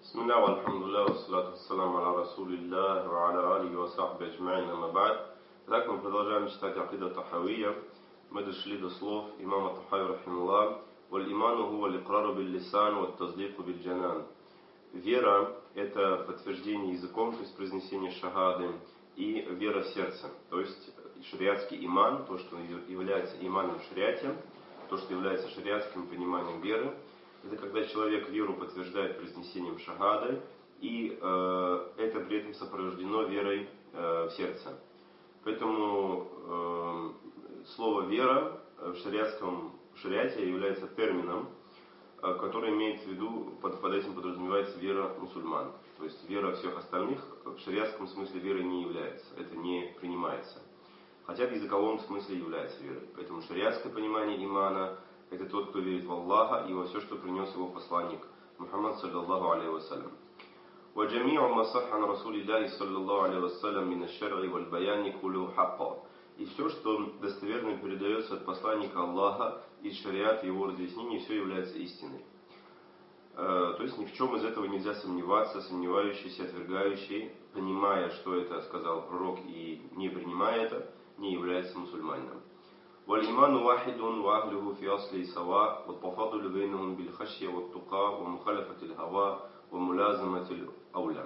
بسم الله والحمد لله والصلاة والسلام على رسول الله وعلى آله وصحبه أجمعين, أما بعد. Итак, мы продолжаем читать Акида Тахавия. Мы дошли до слов имама Тахави рахимуллах: «Валь-иману хува ликрару биль-лисан ват-таздику биль-джанан». Вера – это подтверждение языком, то есть произнесение шахады, и вера в сердце, то есть шариатский иман, то, что является иманом в шариате, то, что является шариатским пониманием веры. Это когда человек веру подтверждает произнесением шахады, и это при этом сопровождено верой в сердце. Поэтому слово «вера» в шариате является термином, который имеет в виду, под этим подразумевается вера мусульман. То есть вера всех остальных в шариатском смысле верой не является, это не принимается. Хотя в языковом смысле является верой. Поэтому шариатское понимание имана – это тот, кто верит в Аллаха и во все, что принес его посланник Мухаммад саллаллаху алейхи вассалям. وَجَمِيعُ مَا صَحَّ عَنْ رَسُولِ اللَّهِ صَلَّى اللَّهُ عَلَيْهِ وَسَلَّمَ مِنَ الشَّرْعِ وَالْبَيَانِ كُلُّهُ حَقٌّ. И все, что достоверно передается от посланника Аллаха из шариата его разъяснений, все является истиной. То есть ни в чем из этого нельзя сомневаться, сомневающийся, отвергающий, понимая, что это сказал пророк, и не принимая это, не является мусульманином. والإيمان واحد وأهله في أصله سواء والتفاضل بينهم بالخشية والتقى ومخالفة الهوى وملازمة الأولى.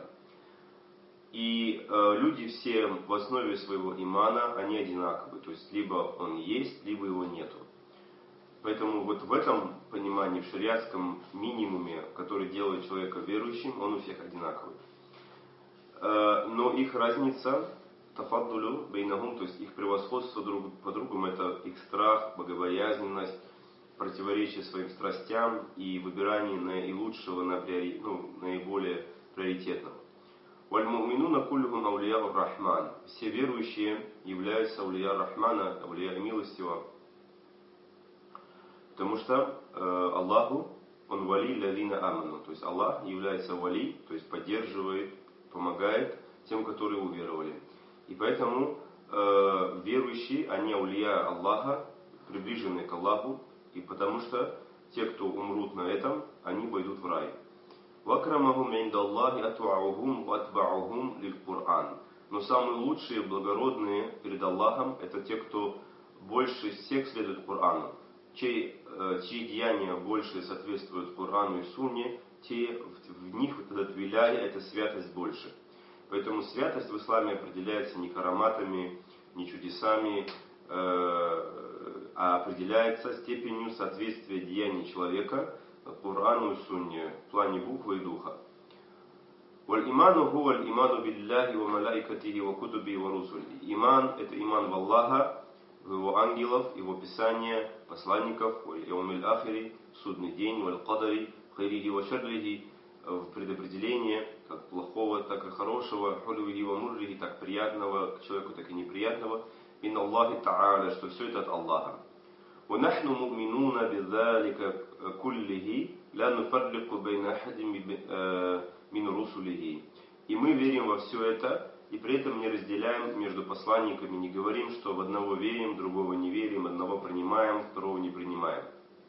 И люди все в основе своего имана, они одинаковы, то есть либо он есть, либо его нету. Поэтому вот в этом понимании, в шариатском минимуме, который делает человека верующим, он у всех одинаковый. Но их разница тафаддулю бейнахум, то есть их превосходство друг по другу, это их страх, богобоязненность, противоречие своим страстям и выбирание наилучшего, наиболее приоритетного. Валь-му'минуна куллюхум аулия ар-рахман. Все верующие являются аулия рахмана, аулия милостивого. Потому что Аллаху, он вали лавина аману. То есть Аллах является вали, то есть поддерживает, помогает тем, которые уверовали. И поэтому верующие, они аулия Аллаха, приближенные к Аллаху, и потому что те, кто умрут на этом, они войдут в рай. وَأَكْرَمَهُمْ عِنْدَ اللَّهِ أَتْوَعُهُمْ وَأَتْبَعُهُمْ لِلْقُرْآنِ. Но самые лучшие, благородные перед Аллахом, это те, кто больше всех следует Корану, чьи деяния больше соответствуют Корану и Сунне, те в них вот этот виляй, эта святость больше. Поэтому святость в исламе определяется не караматами, не чудесами, а определяется степенью соответствия деяний человека Корану и Сунне в плане буквы и духа. Валь-иману хува аль-иману билляхи ва малайкатихи ва кутуби ва русули. Иман – это иман в Аллаха, в его ангелов, его писания, посланников, валь-яумиль ахири, судный день, валь-кадари, хайрихи ва шаррихи, в предопределение как плохого, так и хорошего, хулюхи ва муррихи, так приятного к человеку, так и неприятного, мин Аллахи та'аля, что все это от Аллаха. وَنَحْنُ مُؤْمِنُونَ بِذَلِكَ كُلِّهِ لَا نُفَرِّقُ بَيْنَ أَحَدٍ مِنْ رُسُلِهِ. И мы верим во все это, и при этом не разделяем между посланниками, не говорим, что в одного верим, другого не верим, одного принимаем, второго не принимаем.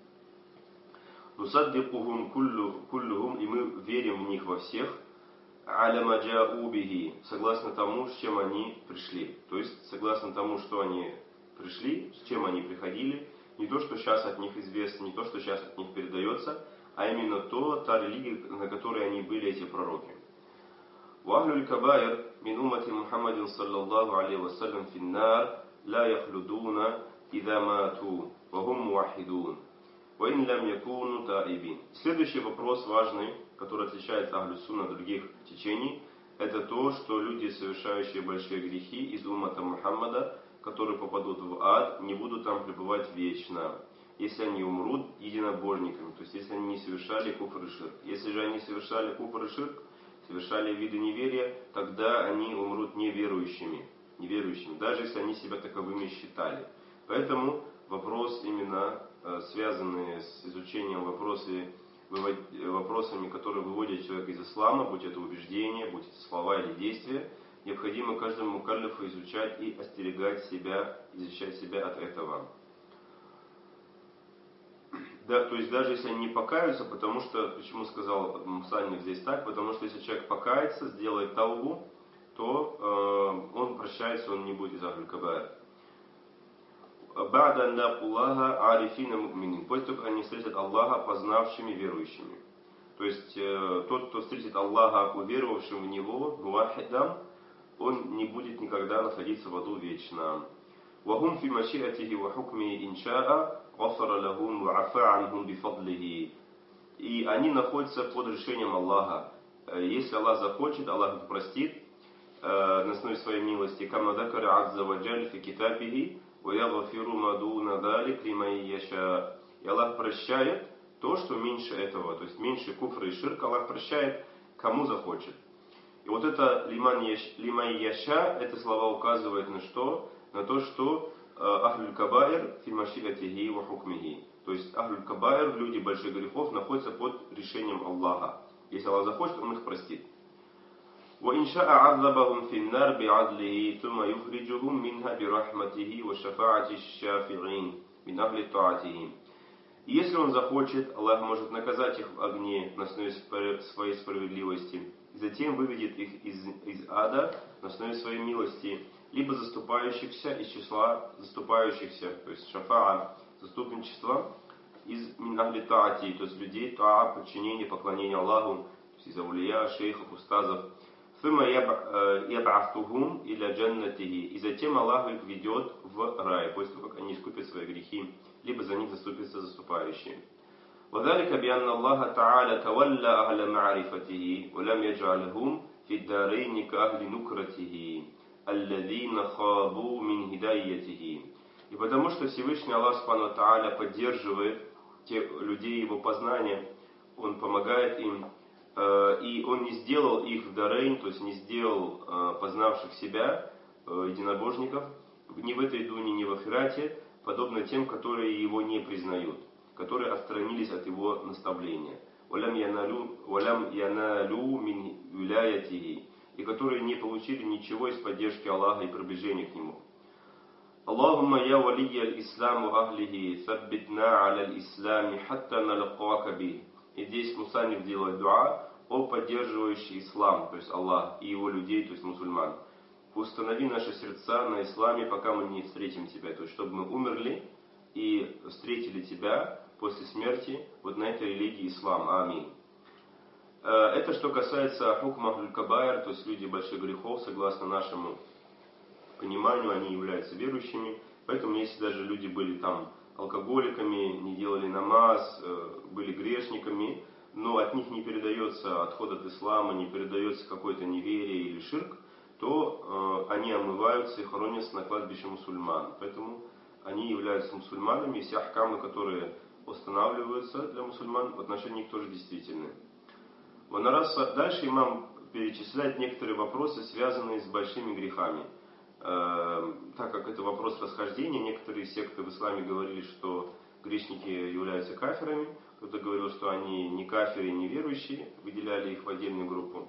نُصَدِّقُهُمْ كُلُّهُمْ, и мы верим в них во всех, عَلَى مَا جَاءُوا بِهِ, согласно тому, с чем они пришли. То есть, согласно тому, что они пришли, с чем они приходили, не то, что сейчас от них известно, не то, что сейчас от них передается, а именно та религия, на которой они были, эти пророки. وَأَهْلُ الْكَبَائِرِ مِنْ أُمَّةِ مُحَمَّدٍ صَلَّى اللَّهُ عَلَيْهِ وَسَلَّمَ فِي النَّارِ لَا يَخْلُدُونَ إِذَا مَاتُوا وَهُمْ مُوَحِّدُونَ وَإِنْ لَمْ يَكُونُوا تَائِبِينَ. Следующий вопрос важный, который отличает Ахлю Сунна от других течений, это то, что люди, совершающие большие грехи из уммата Мухаммада, которые попадут в ад, не будут там пребывать вечно, если они умрут единобожниками, то есть если они не совершали куфр и ширк. Если же они совершали куфр и ширк, совершали виды неверия, тогда они умрут неверующими, даже если они себя таковыми считали. Поэтому вопрос именно связанный с изучением вопросами, которые выводят человека из ислама, будь это убеждение, будь это слова или действия, необходимо каждому мукаллифу изучать и остерегать себя, защищать себя от этого. Да, то есть даже если они не покаются, потому что, почему сказал мусанниф здесь так, потому что если человек покается, сделает таубу, то он прощается, он не будет из Ахль Кабаир. Ба'да ан лакуллаха арифина му'минин. После того, как они встретят Аллаха познавшими верующими. То есть тот, кто встретит Аллаха уверовавшим в Него, муахидам, он не будет никогда находиться в аду вечно. وهم في مشيئته وحكمه إن شاء غفر لهم وعفى عنهم بفضله. И они находятся под решением Аллаха. Если Аллах захочет, Аллах их простит на основе своей милости. كما ذكر عز وجل في كتابه ويغفر ما دون ذلك لمن يشاء. И Аллах прощает то, что меньше этого, то есть меньше куфра и ширка, Аллах прощает, кому захочет. И вот это лимай яша, это слова указывают на что? На то, что ахлюль кабаир фи машиатихи ва хукмихи. То есть ахлюль кабаир, люди больших грехов, находятся под решением Аллаха. Если Аллах захочет, Он их простит. وإن شاء عذبهم في النار بعدله ثم يخرجهم منها برحمته وشفاعة الشافعين من أهل طاعته. И если Он захочет, Аллах может наказать их в огне на основе своей справедливости, и затем выведет их из ада на основе своей милости, либо заступающихся из числа заступающихся, то есть шафаа, заступничество, из мин ахли таати, то есть людей таа, подчинение, поклонение Аллаху, то есть из аулия, шейхов, устазов. Фима яб'афтухум иля джаннатихи, и затем Аллах их ведет в рай, после того, как они искупят свои грехи, либо за них заступятся заступающие. وذلك بأن الله تعالى تولى أهل معرفته ولم يجعلهم في الدارين كأهل نكرته الذين خابوا من هدايته. И потому что Всевышний Аллах Субхану ва Тааля поддерживает тех людей Его познания, Он помогает им, и Он не сделал их в дарейн, то есть не сделал познавших себя единобожников ни в этой дуне, ни в ахирате, подобно тем, которые Его не признают, которые отстранились от Его наставления. «Валям яналю мин виляятихи», и которые не получили ничего из поддержки Аллаха и приближения к Нему. «Аллахумма я валия аль-ислам ва ахлихи, саббитна аля аль-ислами, хатта налакака би». И здесь мусанниф делает дуа о поддерживающий ислам, то есть Аллах, и его людей, то есть мусульман. «Установи наши сердца на исламе, пока мы не встретим Тебя», то есть чтобы мы умерли и встретили Тебя после смерти вот на этой религии ислам. Аминь. Это что касается хукма ахлюль кабаир, то есть люди больших грехов, согласно нашему пониманию, они являются верующими. Поэтому если даже люди были там алкоголиками, не делали намаз, были грешниками, но от них не передается отход от ислама, не передается какое-то неверие или ширк, то они омываются и хоронятся на кладбище мусульман. Поэтому они являются мусульманами, и все ахкамы, которые устанавливаются для мусульман, в отношении них тоже действительны. Дальше имам перечисляет некоторые вопросы, связанные с большими грехами. Так как это вопрос расхождения, некоторые секты в исламе говорили, что грешники являются кафирами, кто-то говорил, что они не кафиры, не верующие, выделяли их в отдельную группу.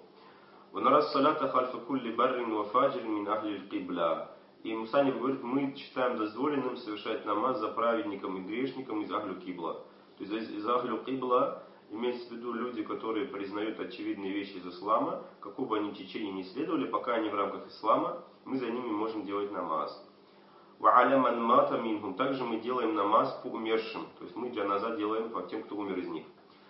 И мусанниф говорит, мы считаем дозволенным совершать намаз за праведником и грешником из Ахлю Кибла. То есть из Ахлю Кибла имеется в виду люди, которые признают очевидные вещи из ислама, какого бы они течению не следовали, пока они в рамках ислама, мы за ними можем делать намаз. Также мы делаем намаз по умершим, то есть мы джаназа делаем по тем, кто умер из них.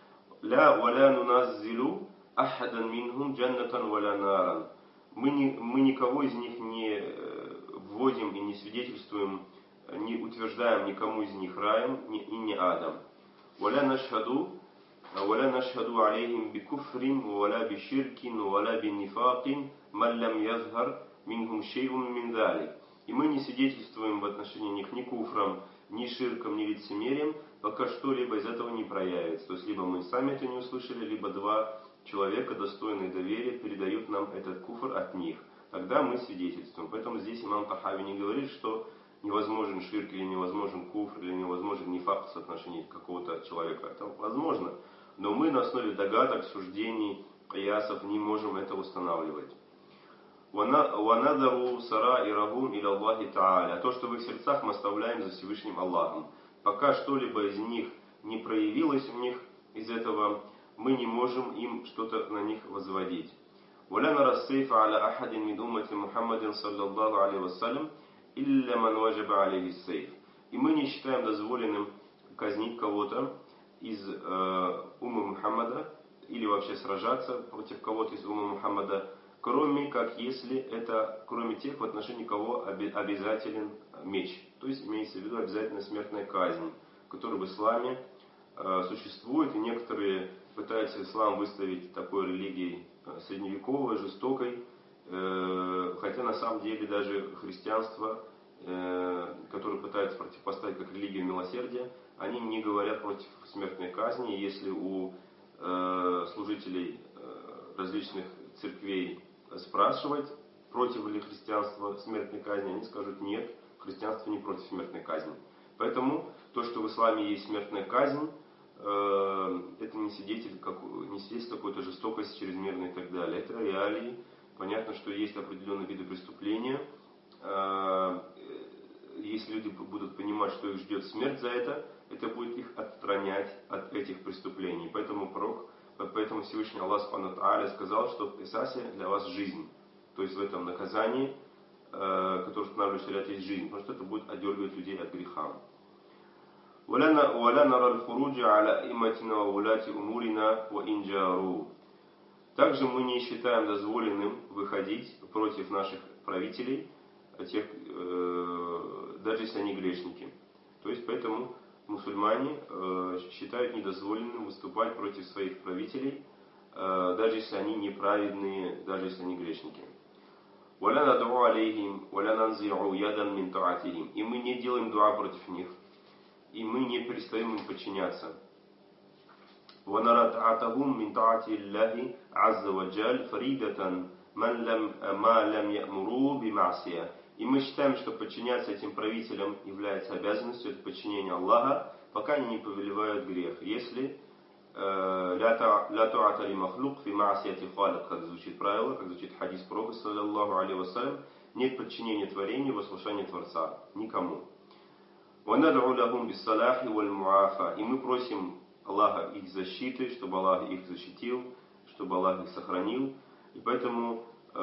Мы никого из них не вводим и не свидетельствуем, не утверждаем никому из них раем и не адом. ولا نشهد عليهم بكفر ولا بشرك ولا بنفاق من لم يظهر منهم شيء من ذلك. И мы не свидетельствуем в отношении них ни куфром, ни ширком, ни лицемерием, пока что-либо из этого не проявится. То есть либо мы сами это не услышали, либо два человека, достойные доверия, передают нам этот куфр от них. Тогда мы свидетельствуем. Поэтому здесь имам Тахави не говорит, что невозможен ширк или невозможен куфр, или невозможен нифак в отношении какого-то человека. Это возможно. Но мы на основе догадок, суждений, киясов не можем это устанавливать. وَنَذَرُوا سَرَائِرَهُمْ إِلَى اللَّهِ تَعَالَى. То, что в их сердцах мы оставляем за Всевышним Аллахом. Пока что-либо из них не проявилось у них из этого, мы не можем им что-то на них возводить. ولا نرى السيف على أحد من أمة محمد صلى الله عليه وسلم إلا من وجب عليه السيف. И мы не считаем дозволенным казнить кого-то из уммы Мухаммада или вообще сражаться против кого-то из уммы Мухаммада, кроме как если это, кроме тех, в отношении кого обязателен меч. То есть имеется в виду обязательно смертная казнь, которая в исламе существует, и некоторые пытаются ислам выставить такой религией средневековой, жестокой, хотя на самом деле даже христианство, которое пытаются противопоставить как религию милосердия, они не говорят против смертной казни. Если у служителей различных церквей спрашивать, против ли христианства смертной казни, они скажут нет, христианство не против смертной казни. Поэтому то, что в исламе есть смертная казнь, это не свидетельство какой-то жестокости чрезмерной и так далее. Это реалии. Понятно, что есть определенные виды преступления. Если люди будут понимать, что их ждет смерть за это будет их отстранять от этих преступлений. Поэтому Всевышний Аллах Субхану ва Тааля сказал, что в Кисасе для вас жизнь. То есть в этом наказании, которое устанавливает шариат, есть жизнь. Потому что это будет отдергивать людей от греха. ولا نرى الخروج على أئمتنا وولاة أمورنا وإن جاروا. Также мы не считаем дозволенным выходить против наших правителей, даже если они грешники. То есть поэтому мусульмане считают недозволенным выступать против своих правителей, даже если они неправедные, даже если они грешники. ولا ندعو عليهم ولا ننزع يدا من طاعتهم. И мы не делаем дуа против них. И мы не перестаем им подчиняться. وَنَرَى طَاعَتَهُمْ مِنْ طَاعَةِ اللَّهِ عَزَّ وَجَلَّ فَرِيدَةً مَا لَمْ يَأْمُرُوا بِمَعْصِيَةٍ. И мы считаем, что подчиняться этим правителям является обязанностью, это подчинение Аллаха, пока они не повелевают грех. Если لا طاعة لمخلوق في معصية خالق, как звучит правило, как звучит хадис пророка, саллаллаху алейхи вассалям, нет подчинения творению в послушании Творца, никому. وَنَدْعُ لَهُمْ بِالصَّلَاحِ وَالْمُعَافَةِ. И мы просим Аллаха их защиты, чтобы Аллах их защитил, чтобы Аллах их сохранил. И поэтому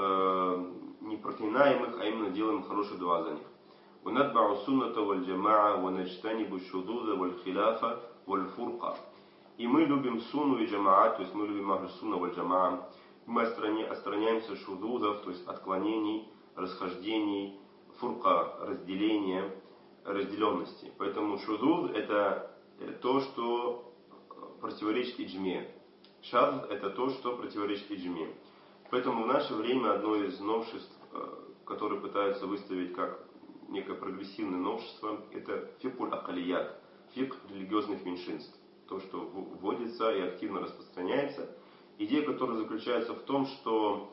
не проклинаем их, а именно делаем хороший дуа за них. وَنَتْبَعُ السُّنَّةَ وَالْجَمَاعَ وَنَجْتَنِبُ الشُّذُوذَ وَالْخِلَافَ وَالْفُرْقَةَ. И мы любим сунну и джамаат, то есть мы любим ахлю сунна валь джамаа. Мы отстраняемся шудудов, то есть отклонений, расхождений, фурка, разделения, разделенности. Поэтому шудуд это то, что противоречит иджме. Шадд это то, что противоречит иджме. Поэтому в наше время одно из новшеств, которые пытаются выставить как некое прогрессивное новшество, это фикуль акалият, фик религиозных меньшинств. То, что вводится и активно распространяется. Идея, которая заключается в том, что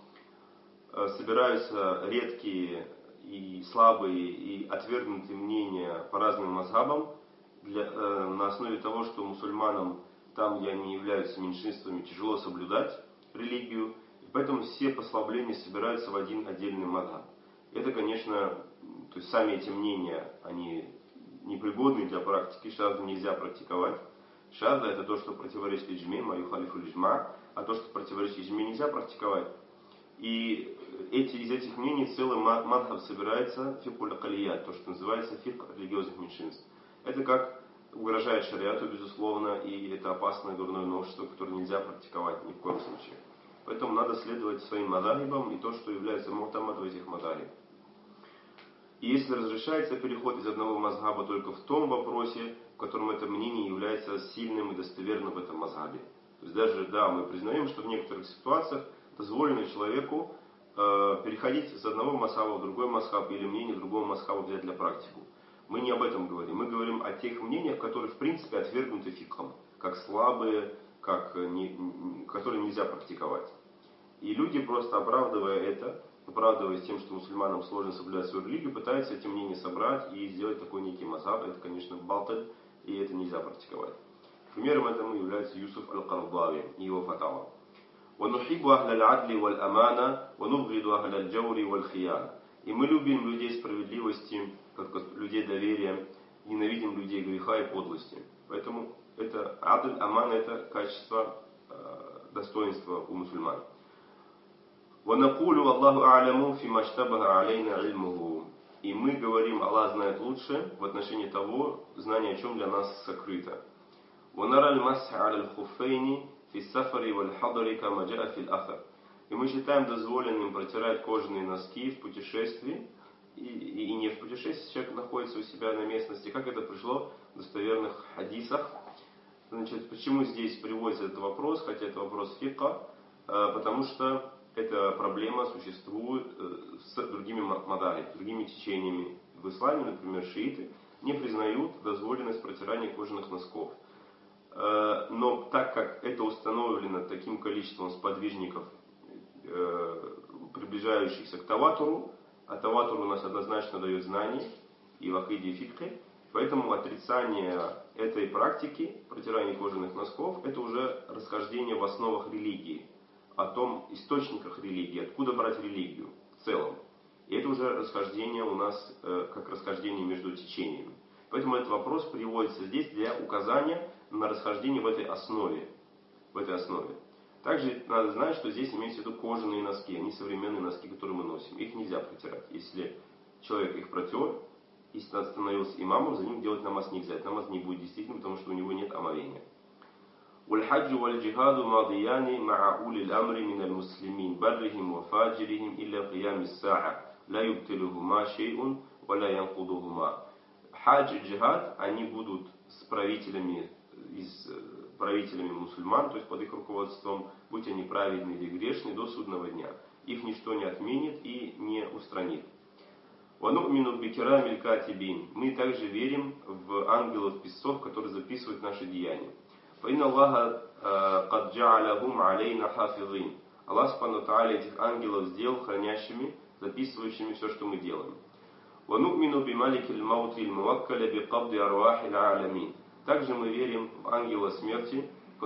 собираются редкие и слабые и отвергнутые мнения по разным мазхабам на основе того, что мусульманам там, где они являются меньшинствами, тяжело соблюдать религию. И поэтому все послабления собираются в один отдельный мазхаб. Это, конечно, то есть сами эти мнения, они непригодны для практики, шадда нельзя практиковать. Шадда это то, что противоречит иджме, маю халифу иджма, а то, что противоречит иджме, нельзя практиковать. И из этих мнений целый мадхаб собирается фикуль акалият, то, что называется фик религиозных меньшинств. Это как угрожает шариату, безусловно, и это опасное дурное новшество, которое нельзя практиковать ни в коем случае. Поэтому надо следовать своим мадахибам и то, что является мутамад в этих мадахибах. И если разрешается переход из одного мазхаба только в том вопросе, в котором это мнение является сильным и достоверным в этом мазхабе. То есть даже, да, мы признаем, что в некоторых ситуациях дозволено человеку переходить с одного мазхаба в другой мазхаб или мнение другого мазхаба взять для практику. Мы не об этом говорим. Мы говорим о тех мнениях, которые в принципе отвергнуты фикхом, как слабые, которые нельзя практиковать. И люди, просто оправдываясь тем, что мусульманам сложно соблюдать свою религию, пытаются эти мнения собрать и сделать такой некий мазхаб. Это, конечно, баталь, и это нельзя практиковать. Примером этому является Юсуф аль-Кардави и его фатава. وَنُحِبُّ أَهْلَ الْعَدْلِ وَالْأَمَانَةِ وَنُبْغِضُ أَهْلَ الْجَوْرِ وَالْخِيَانَةِ. И мы любим людей справедливости, как людей доверия, ненавидим людей греха и подлости. Поэтому Это адль, аман, это качество, достоинства у мусульман. وَنَقُولُ وَاللَّهُ أَعْلَمُ فِيمَا اشْتَبَهَ عَلَيْنَا عِلْمُهُ. И мы говорим, Аллах знает лучше в отношении того, знание о чем для нас сокрыто. وَنَرَى الْمَسْحَ عَلَى الْخُفَّيْنِ فِي السَّفَرِ وَالْحَضَرِ كَمَا جَاءَ فِي الْأَثَرِ. И мы считаем дозволенным протирать кожаные носки в путешествии, и не в путешествии, человек находится у себя на местности, как это пришло в достоверных хадисах. Значит, почему здесь приводится этот вопрос, хотя это вопрос фикха, потому что эта проблема существует с другими мадхабами, другими течениями. В исламе, например, шииты не признают дозволенность протирания кожаных носков. Но так как это установлено таким количеством сподвижников, приближающихся к таватуру, а таватур у нас однозначно дает знания и в акиде, и фикхе, поэтому отрицание этой практики, протирания кожаных носков, это уже расхождение в основах религии, о том источниках религии, откуда брать религию в целом. И это уже расхождение у нас, как расхождение между течениями. Поэтому этот вопрос приводится здесь для указания на расхождение в этой основе. Также надо знать, что здесь имеется в виду кожаные носки, они современные носки, которые мы носим. Их нельзя протирать. Если человек их протер, и становился имамом, за ним делать намаз нельзя. Этот намаз не будет действительным, потому что у него нет омовения. والحج والجهاد ماضيان مع أولي الأمر من المسلمين برهم وفاجرهم إلا قيام الساعة لا يبطلهما شيء ولا ينقضهما. Хадж и джихад, они будут с правителями мусульман, то есть под их руководством, будь они праведны или грешны, до судного дня. Их ничто не отменит и не устранит. وَنُؤْمِنُ بِكِرَامِ الْكَاتِبِينَ. Мы также верим в ангелов-писцов, которые записывают наши деяния. فَإِنَّ اللَّهَ قَدْ جَعَلَهُمْ عَلَيْنَا حَافِظِينَ. Аллах Субхану ва Тааля этих ангелов сделал хранящими, записывающими все, что мы делаем. وَنُؤْمِنُ بِمَلِكِ الْمَوْتِ الْمُوَكَّلِ بِقَبْضِ أَرْوَاحِ الْعَالَمِينَ. Также мы верим в ангела смерти,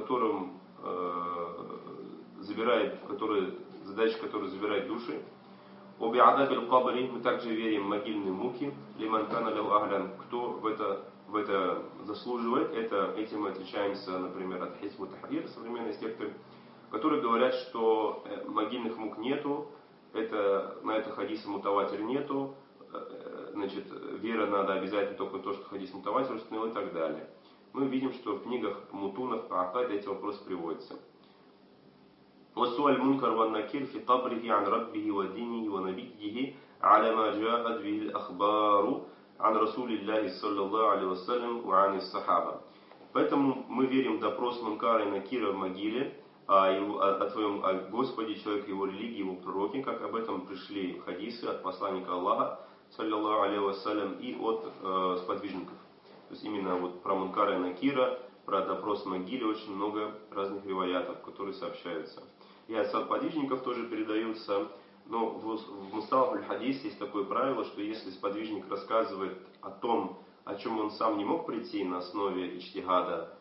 задача которой забирает души. وَبِعَذَابِ الْقَبْرِ. Мы также верим в могильные муки. لِمَنْ كَانَ لَهُ أَهْلًا. Кто в это заслуживает. Этим мы отличаемся, например, от Хизб ут-Тахрир, современной секты, которые говорят, что могильных мук нету, на это хадиса мутаватир нету, значит, вера надо обязательно только то, что хадис мутаватир установил и так далее. Мы видим, что в книгах мутунов по акаде эти вопросы приводятся. وَسُوَ الْمُنْكَرُ وَالنَّكِيرُ فِي قَبْرِهِ عَنْ رَبِّهِ وَدِينِهِ وَنَبِيِّهِ عَلَى مَا جَاءَتْ بِهِ الْأَخْبَارُ عَنْ رَسُولِ اللَّهِ صَلَّى اللَّهُ عَلَيْهِ وَسَلَّمَ وَعَنِ الصَّحَابَةِ. Поэтому мы верим в допрос Мункара и Накира в могиле, о твоем Господе, человеке, его религии, его пророке, как об этом пришли хадисы от посланника Аллаха, саллиллаху алейхи вассалям, и от сподвижников. То есть именно вот про Мункара и Накира, про допрос в могиле очень много разных риваятов, которые сообщаются. И от сподвижников тоже передаются, но в Мусталах аль-Хадис есть такое правило, что если сподвижник рассказывает о том, о чем он сам не мог прийти на основе ичтигада,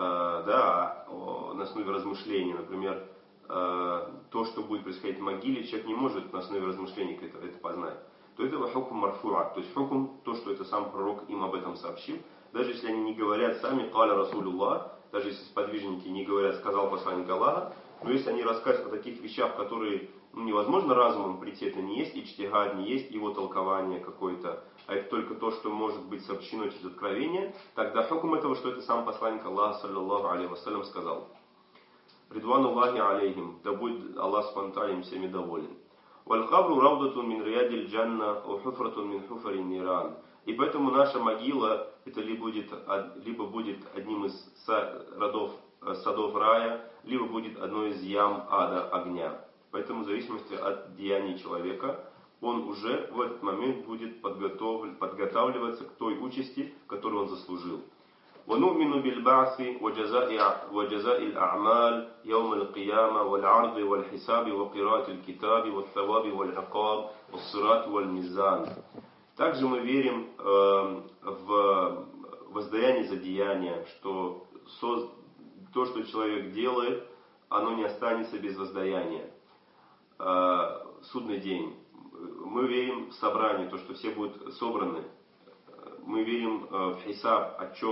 на основе размышлений, например, то, что будет происходить в могиле, человек не может на основе размышлений это познать, то это хукм марфуа, то есть хукм, то, что это сам пророк им об этом сообщил, даже если они не говорят сами «Каля Расулуллах», даже если сподвижники не говорят «сказал посланник Аллаха», но если они рассказывают о таких вещах, которые невозможно разумом прийти, это не есть ичтигад, не есть его толкование какое-то, а это только то, что может быть сообщено через откровение, тогда хукм этого, что это сам посланник Аллаха, саллиллаху алейхи вассалям, сказал. Ридвануллахи алейхим, да будет Аллах субхану ва тааля им всеми доволен. Валь-хабру равдатун мин риядиль джанна, у хуфратун мин хуфарин ниран. И поэтому наша могила, это либо будет одним из садов рая, либо будет одной из ям ада, огня. Поэтому в зависимости от деяний человека, он уже в этот момент будет подготавливаться к той участи, которую он заслужил. وَنُؤْمِنُ بِالْبَعْثِ وَجَزَاءِ الْأَعْمَالِ يَوْمَ الْقِيَامَةِ وَالْعَرْضِ وَالْحِسَابِ وَقِرَاءَةِ الْكِتَابِ وَالثَّوَابِ وَالْعِقَابِ وَالصِّرَاطِ وَالْمِيزَانِ. Также мы верим в воздаяние за деяния, что то, что человек делает, оно не останется без воздаяния. Судный день. Мы верим в собрание, то, что все будут собраны. Мы верим в хисаб, отчет.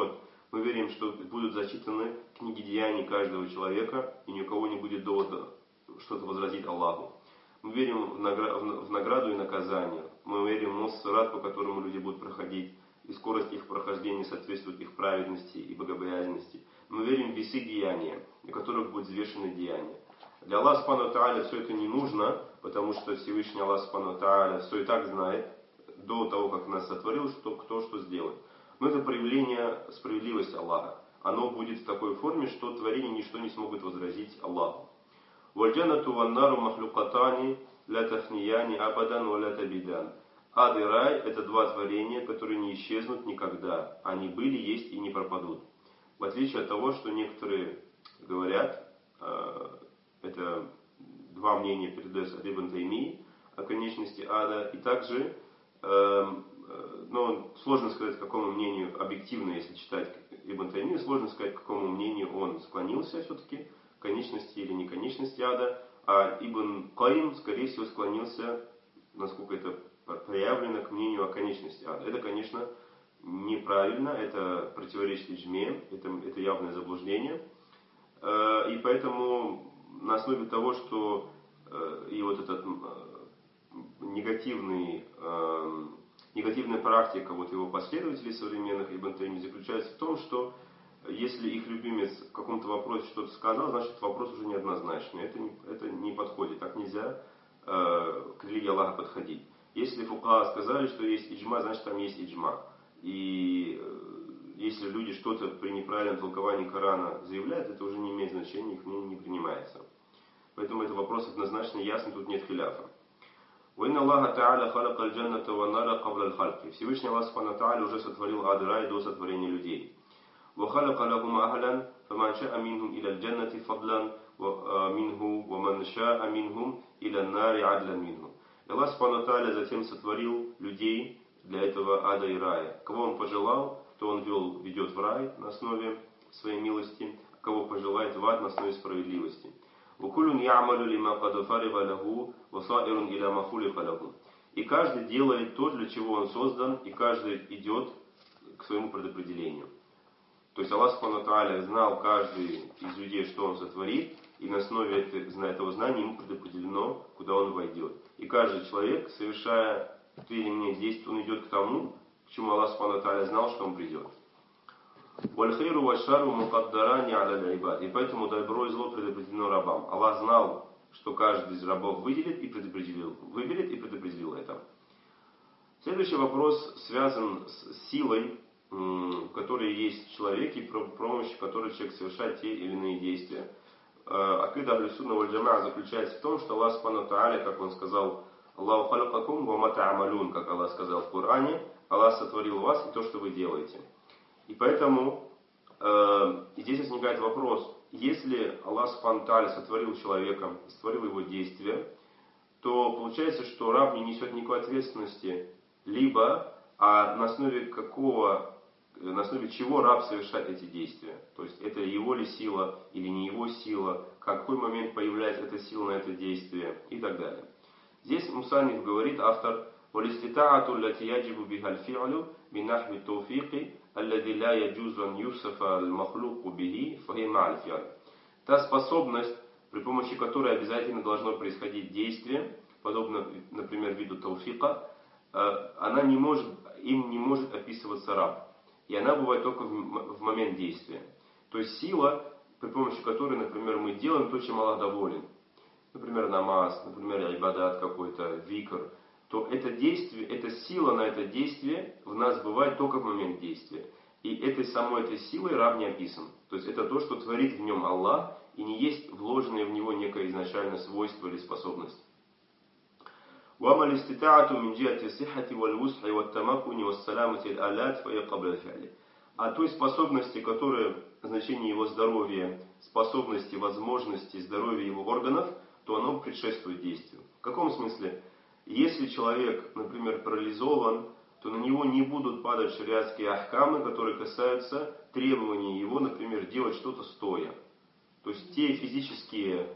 Мы верим, что будут зачитаны книги деяний каждого человека, и ни у кого не будет довода что-то возразить Аллаху. Мы верим в награду и наказание. Мы верим в муссират, по которому люди будут проходить, и скорость их прохождения соответствует их праведности и богобоязненности. Мы верим в весы деяния, на которых будут взвешены деяния. Для Аллаха Субхану ва Тааля все это не нужно, потому что Всевышний Аллах Субхану ва Тааля все и так знает, до того, как нас сотворил, кто что сделает. Но это проявление справедливости Аллаха. Оно будет в такой форме, что творения ничто не смогут возразить Аллаху. «Вальджанату ваннару махлюкатани ля тафнияни абадан ва ля табидан». Ад и рай – это два творения, которые не исчезнут никогда. Они были, есть и не пропадут. В отличие от того, что некоторые говорят, это два мнения передается от Ибн Таймии о конечности ада, и также, сложно сказать, к какому мнению, объективно, если читать Ибн Таймию, сложно сказать, к какому мнению он склонился все-таки, конечности или неконечности ада, а Ибн Каим, скорее всего, склонился, насколько это проявлено, к мнению о конечности ада. Это, конечно, неправильно, это противоречит иджме, это явное заблуждение. И поэтому на основе того, что и вот этот негативная практика вот его последователей современных Ибн Тайми заключается в том, что если их любимец в каком-то вопросе что-то сказал, значит вопрос уже неоднозначный. Это не подходит, так нельзя к религии Аллаха подходить. Если фукаха сказали, что есть иджма, значит там есть иджма. И если люди что-то при неправильном толковании Корана заявляют, это уже не имеет значения, их мнение не принимается. Поэтому этот вопрос однозначно ясный, тут нет хиляфа. «Винна Аллаха Та'аля халака аль-джанната ва нара кабла аль-хальки». Всевышний Аллах Субхану ва Та'аля уже сотворил ад и рай до сотворения людей. «Ва халака лахум ахлян, фаман ша'a минхум иля аль-джаннати фадлан минху, ва ман ша'a минхум иля нари адлян минху». И Аллах Субхану ва Та'аля затем сотворил людей для этого ада и рая. Кого Он пожелал, то Он ведет в рай на основе своей милости, а кого пожелает в ад на основе справедливости. И каждый делает то, для чего он создан, и каждый идет к своему предопределению. То есть Аллах Субхану ва Тааля знал каждый из людей, что он сотворит, и на основе этого знания ему предопределено, куда он войдет. И каждый человек, совершая те или иные действия, он идет к тому, к чему Аллах Субхану ва Тааля знал, что он придет. И поэтому добро и зло предопределено рабам. Аллах знал, что каждый из рабов выберет и предопределил это. Следующий вопрос связан с силой, которая есть в человеке, при помощи которой человек совершает те или иные действия. Акида Ахлю-Сунна валь Джамаа заключается в том, что Аллах Субхану ва Тааля, как он сказал, Аллаху халакакум ва ма та'амалун, как Аллах сказал в Коране, Аллах сотворил вас и то, что вы делаете. И поэтому здесь возникает вопрос, если Аллах Субхану ва Тааля сотворил человека, сотворил его действия, то получается, что раб не несет никакой ответственности, либо на основе чего раб совершает эти действия. То есть это его ли сила или не его сила, в какой момент появляется эта сила на это действие и так далее. Здесь Мусаниф говорит, автор, وَلِسْتِطَاعَةُ الَّتِي يَجِبُ بِهَا الْفِعْلُ مِنْ نَحْوِ التَّوْفِيقِ الَّذِي لَا يَجُوزُ أَنْ يُوصَفَ الْمَخْلُوقُ بِهِ فَهِيَ مَعَ الْفِعْلِ. Та способность, при помощи которой обязательно должно происходить действие, подобно, например, виду тауфика, им не может описываться раб. И она бывает только в момент действия. То есть сила, при помощи которой, например, мы делаем то, чем Аллах доволен. Например, намаз, например, ибадат какой-то, викр. То это действие, эта сила на это действие в нас бывает только в момент действия. И самой этой силой раб не описан. То есть это то, что творит в нем Аллах, и не есть вложенное в него некое изначальное свойство или способность. وَأَمَّا الِاسْتِطَاعَةُ مِنْ جِهَةِ الصِّحَّةِ وَالْوُسْعِ وَالتَّمَكُّنِ وَالسَّلَامَةِ الْآلَاتِ فَهِيَ قَبْلَ الْفِعْلِ. А той способности, которая значение его здоровья, способности, возможности, здоровья его органов, то оно предшествует действию. В каком смысле? Если человек, например, парализован, то на него не будут падать шариатские ахкамы, которые касаются требований его, например, делать что-то стоя. То есть те физические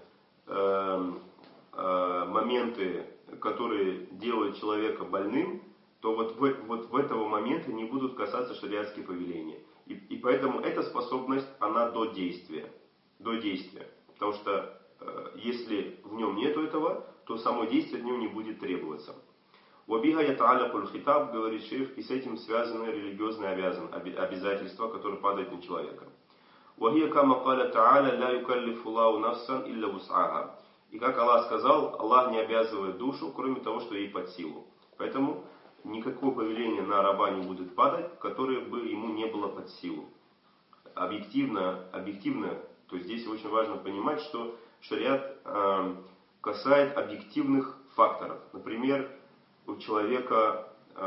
моменты, которые делают человека больным, то вот в этого момента не будут касаться шариатские повеления. И поэтому эта способность, она до действия. До действия. Потому что если в нем нету этого, то само действие в нем не будет требоваться. «Вабиха ята'алякуль хитаб», говорит шейх, и с этим связаны религиозные обязательства, которые падают на человека. «Вахия кама каля та'аля ла юкаллифу Аллаху нафсан илля вус'аха». И как Аллах сказал, Аллах не обязывает душу, кроме того, что ей под силу. Поэтому никакое повеление на раба не будет падать, которое бы ему не было под силу. Объективно, то есть здесь очень важно понимать, что шариат касает объективных факторов. Например, у человека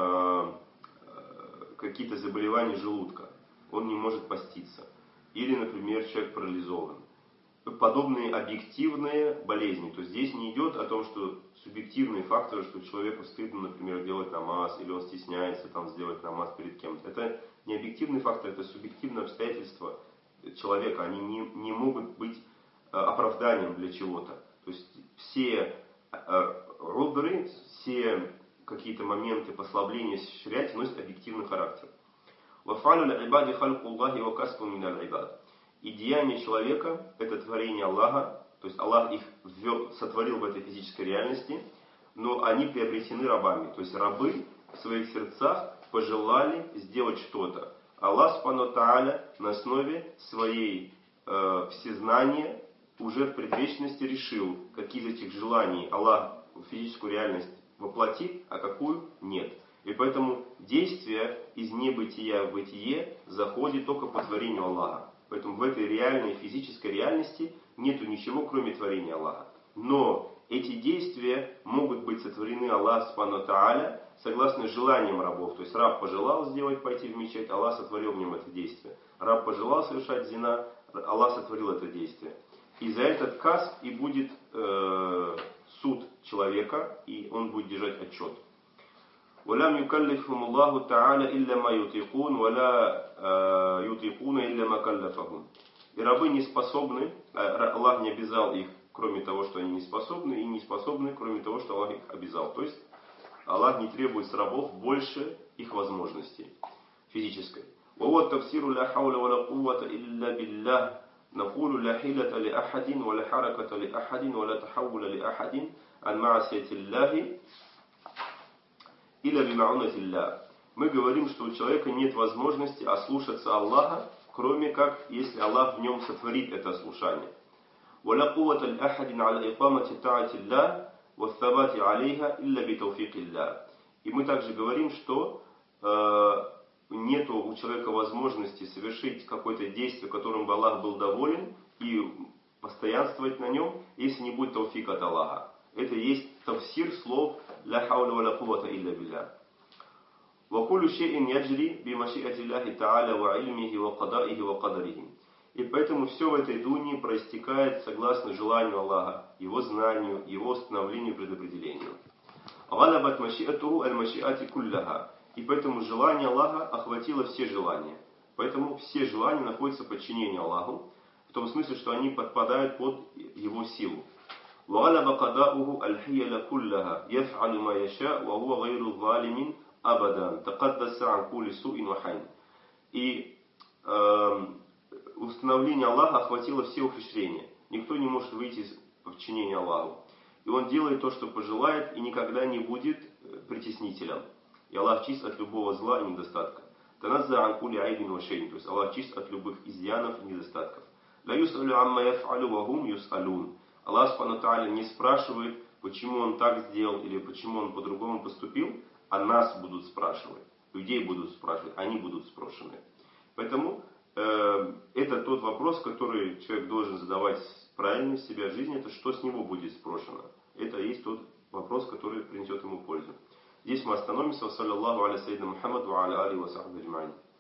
какие-то заболевания желудка, он не может поститься. Или, например, человек парализован. Подобные объективные болезни. То есть здесь не идет о том, что субъективные факторы, что человеку стыдно, например, делать намаз, или он стесняется там, сделать намаз перед кем-то. Это не объективный фактор, это субъективные обстоятельства человека. Они не могут быть оправданием для чего-то. То есть все рудры, все какие-то моменты послабления в шариате носят объективный характер. И деяние человека – это творение Аллаха, то есть Аллах их сотворил в этой физической реальности, но они приобретены рабами. То есть рабы в своих сердцах пожелали сделать что-то. Аллах Субхану ва Тааля на основе своей всезнания уже в предвечности решил, какие из этих желаний Аллах в физическую реальность воплотит, а какую нет. И поэтому действие из небытия в бытие заходит только по творению Аллаха. Поэтому в этой реальной физической реальности нету ничего, кроме творения Аллаха. Но эти действия могут быть сотворены Аллахом Субхану ва Тааля согласно желаниям рабов. То есть раб пожелал пойти в мечеть, Аллах сотворил в нем это действие. Раб пожелал совершать зина, Аллах сотворил это действие. И за этот касб и будет суд человека, и он будет держать отчет. وَلَمْ يُكَلِّفْهُمُ اللَّهُ تَعَالَى إِلَّا مَا يُطِيقُونَ وَلَا يُطِيقُونَ إِلَّا مَا كَلَّفَهُمْ. И рабы не способны, Аллах не обязал их, кроме того, что они не способны, и не способны, кроме того, что Аллах их обязал. То есть Аллах не требует с рабов больше их возможностей физической. وَوَا تَفْسِيرُ لَا حَوْلَ وَلَا قُوَّةَ إِلَّا بِاللَّهِ نقول لا حيلة لأحد ولا حركة لأحد ولا تحول لأحد عن معصية الله إلا بمعونة الله. Мы говорим, что у человека нет возможности ослушаться Аллаха, кроме как, если Аллах в нем сотворит это ослушание. ولا قوة لأحد على إقامة طاعة الله والثبات عليها إلا بتوفيق الله. И мы также говорим, что нету у человека возможности совершить какое-то действие, которым бы Аллах был доволен, и постоянствовать на нем, если не будет тауфик от Аллаха. Это есть тавсир слов «ля хауля ва ля куввата илля билля». «Ва куллю шейин яджри би машиати Аллахи та'аля ва ильмихи ва кадаихи ва кадарихи». И поэтому все в этой дуне проистекает согласно желанию Аллаха, его знанию, его установлению и предопределению. «Галабат машиатуху аль-машиати кулляха». И поэтому желание Аллаха охватило все желания. Поэтому все желания находятся в подчинении Аллаху, в том смысле, что они подпадают под его силу. وَغَلَبَ قَضَاؤُهُ الْحِيَلَ كُلَّهَا يَفْعَلُ مَا يَشَاءُ وَهُوَ غَيْرُ ظَالِمٍ أَبَدًا تَقَدَّسَ عَنْ كُلِّ سُوءٍ وَحَيْنٍ. И установление Аллаха охватило все ухищрения. Никто не может выйти из подчинения Аллаху. И он делает то, что пожелает, и никогда не будет притеснителем. И Аллах чист от любого зла и недостатка. Таназза ан кулли айбин ва шейн. То есть Аллах чист от любых изъянов и недостатков. Ла юсалю амма яф'алю ва хум юсалюн. Аллах Субхану ва Тааля не спрашивает, почему он так сделал или почему он по-другому поступил, а нас будут спрашивать. Людей будут спрашивать, они будут спрошены. Поэтому это тот вопрос, который человек должен задавать правильно в себя в жизни, это что с него будет спрошено. Это есть тот вопрос, который принесет ему пользу. Здесь мы остановимся. Саллаллаху аля саййидина Мухаммад ва аля алихи ва сахбихи аджмаин.